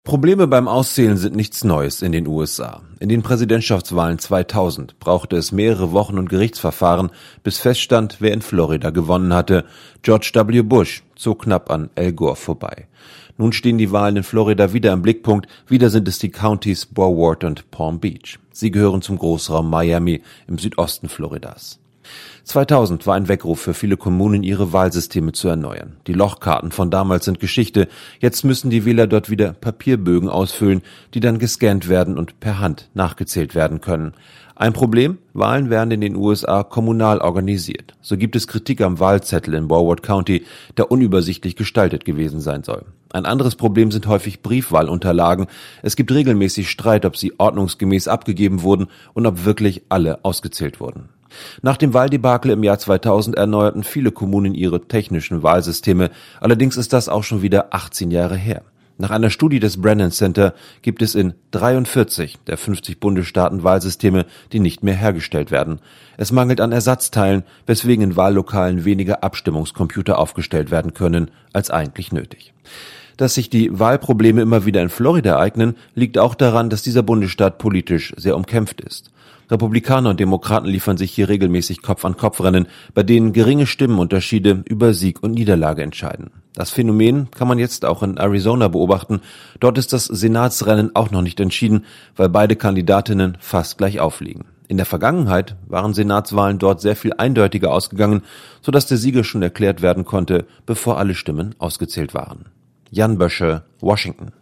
Probleme beim Auszählen sind nichts Neues in den USA. In den Präsidentschaftswahlen 2000 brauchte es mehrere Wochen und Gerichtsverfahren, bis feststand, wer in Florida gewonnen hatte. George W. Bush zog knapp an Al Gore vorbei. Nun stehen die Wahlen in Florida wieder im Blickpunkt. Wieder sind es die Countys Broward und Palm Beach. Sie gehören zum Großraum Miami im Südosten Floridas. 2000 war ein Weckruf für viele Kommunen, ihre Wahlsysteme zu erneuern. Die Lochkarten von damals sind Geschichte. Jetzt müssen die Wähler dort wieder Papierbögen ausfüllen, die dann gescannt werden und per Hand nachgezählt werden können. Ein Problem? Wahlen werden in den USA kommunal organisiert. So gibt es Kritik am Wahlzettel in Broward County, der unübersichtlich gestaltet gewesen sein soll. Ein anderes Problem sind häufig Briefwahlunterlagen. Es gibt regelmäßig Streit, ob sie ordnungsgemäß abgegeben wurden und ob wirklich alle ausgezählt wurden. Nach dem Wahldebakel im Jahr 2000 erneuerten viele Kommunen ihre technischen Wahlsysteme. Allerdings ist das auch schon wieder 18 Jahre her. Nach einer Studie des Brennan Center gibt es in 43 der 50 Bundesstaaten Wahlsysteme, die nicht mehr hergestellt werden. Es mangelt an Ersatzteilen, weswegen in Wahllokalen weniger Abstimmungscomputer aufgestellt werden können als eigentlich nötig. Dass sich die Wahlprobleme immer wieder in Florida ereignen, liegt auch daran, dass dieser Bundesstaat politisch sehr umkämpft ist. Republikaner und Demokraten liefern sich hier regelmäßig Kopf-an-Kopf-Rennen, bei denen geringe Stimmenunterschiede über Sieg und Niederlage entscheiden. Das Phänomen kann man jetzt auch in Arizona beobachten. Dort ist das Senatsrennen auch noch nicht entschieden, weil beide Kandidatinnen fast gleich aufliegen. In der Vergangenheit waren Senatswahlen dort sehr viel eindeutiger ausgegangen, sodass der Sieger schon erklärt werden konnte, bevor alle Stimmen ausgezählt waren. Jan Bösche, Washington.